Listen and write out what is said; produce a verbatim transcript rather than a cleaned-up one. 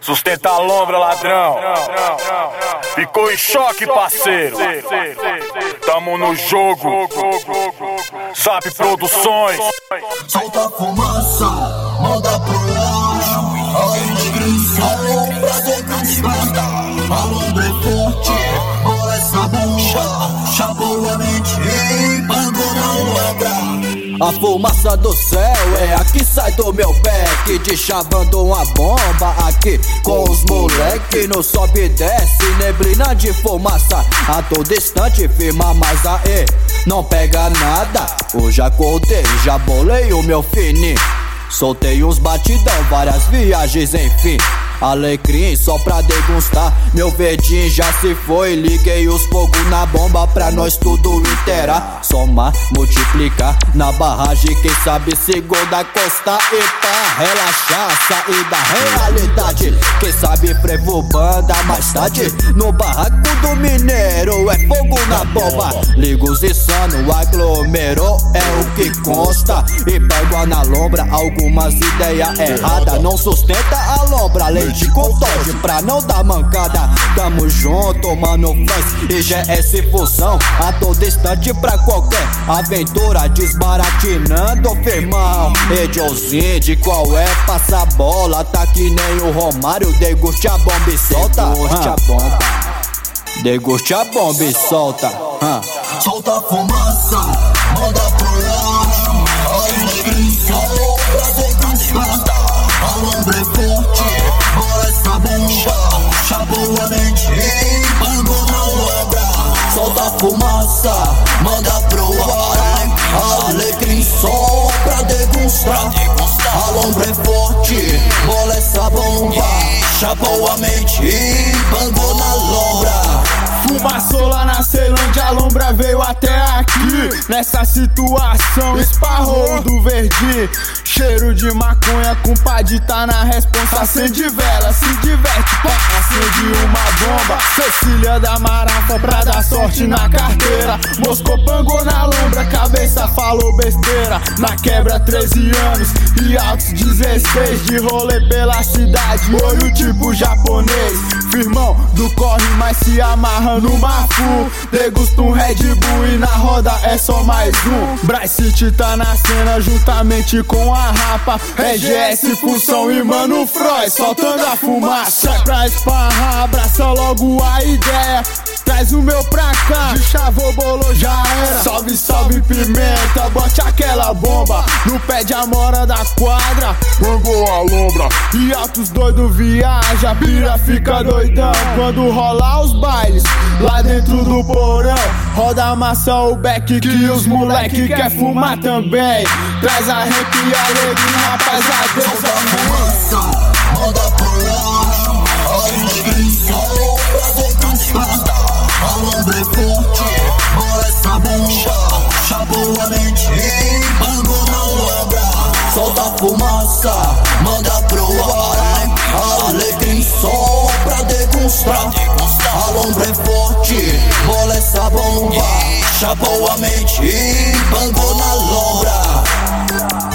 Sustenta a lombra, ladrão. Ficou em choque, parceiro. Tamo no jogo. Zap Produções. Solta a fumaça, manda pro ar. A imigrança pra decantar. A lombra é forte, bola essa bomba. Chapou a mente e pagou na lombra. A fumaça do céu é a que sai do meu beck, te chavando uma bomba aqui com os moleque. No sobe e desce, neblina de fumaça a todo instante, firma mais aê, não pega nada. Hoje acordei, já bolei o meu fininho, soltei uns batidão, várias viagens, enfim. Alecrim só pra degustar, meu verdinho já se foi. Liguei os fogos na bomba pra nós tudo inteirar. Somar, multiplicar na barragem, quem sabe segunda costa. E pra relaxar, sair da realidade, quem sabe frevo banda mais tarde. No barraco do mineiro é fogo na bomba. Ligo os insano, aglomerou é o que consta. E pego na lombra algumas ideias erradas, não sustenta a lombra, de contorde pra não dar mancada. Tamo junto, mano, faz I G S fusão a todo instante pra qualquer aventura, desbaratinando, firmão. Ediozinho de qual é, passa a bola, tá que nem o Romário. Deguste a bomba e solta, deguste a bomba, deguste a bomba e solta. Solta a fumaça, manda pro ar. A imigrança pra decantar. A lombra é forte, bola essa bomba. Chapou a mente e pagou na lombra. Solta a fumaça, manda pro ar. Alecrim só pra degustar. A lombra é forte, bola essa bomba. Chapou a mente e pagou na lombra. Fumaçou lá na Ceilândia, a lombra veio até aqui. Nessa situação esparrou do verde. Cheiro de maconha, compadre tá na responsa. Acende vela, se diverte, pá. Acende uma bomba, Cecília da Marafa pra dar sorte na carteira. Moscou pangou na lombra, cabeça falou besteira. Na quebra treze anos e altos dezesseis. De rolê pela cidade, olho tipo japonês. Firmão do corre, mas se amarra no Mafu. Degusta um Red Bull e na roda é só mais um. Bryce City tá na cena juntamente com a Rapa. É G S Função e Mano Freud soltando a fumaça. É pra esparrar, abraça logo a ideia. Traz o meu pra cá, de chavou, bolou, já era. Salve, salve pimenta, bote aquela bomba no pé de amora da quadra. Mangou a lombra e altos doido viaja. Pira fica doidão quando rola os bailes lá dentro do porão. Roda a massa, o beck que os moleque quer fumar também. Traz a rap e a alegria, rapaz, adeus. Solta a fumaça, manda pro ar. A imigrança pra decantar. A lombra é forte, bola essa bomba. Chapou a mente e pagou na lombra. Solta a fumaça, manda pro ar. Alecrim só pra degustar. A lombra é forte, bola essa bomba. Chapou a mente e pagou na lombra.